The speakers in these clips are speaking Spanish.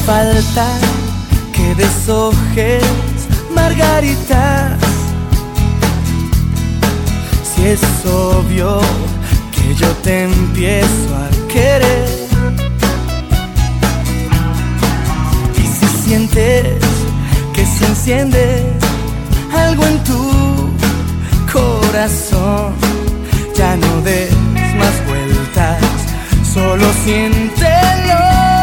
falta que deshojes margaritas, si es obvio que yo te empiezo a querer. Y si sientes que se enciende algo en tu corazón, ya no des más vueltas, solo siéntelo.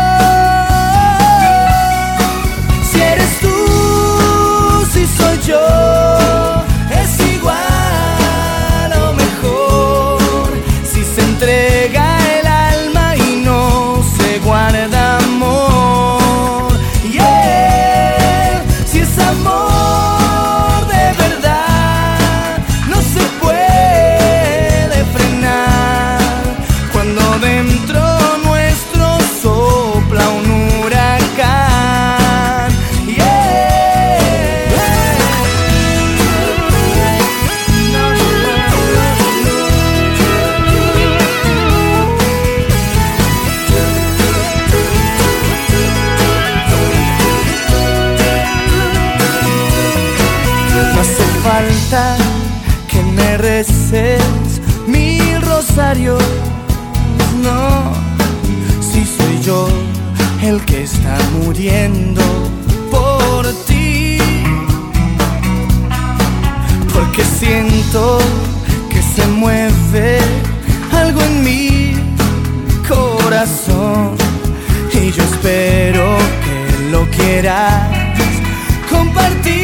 Si eres tú, si soy yo, es igual o mejor. Si se entrega el alma y no se guarda amor, yeah. Si es amor de verdad, no se puede frenar cuando dentro nuestro sopla un huracán, yeah. No hace falta que me reces 1000 rosarios, no, si soy yo el que está muriendo por ti, porque siento que se mueve algo en mi corazón y yo espero que lo quieras compartir.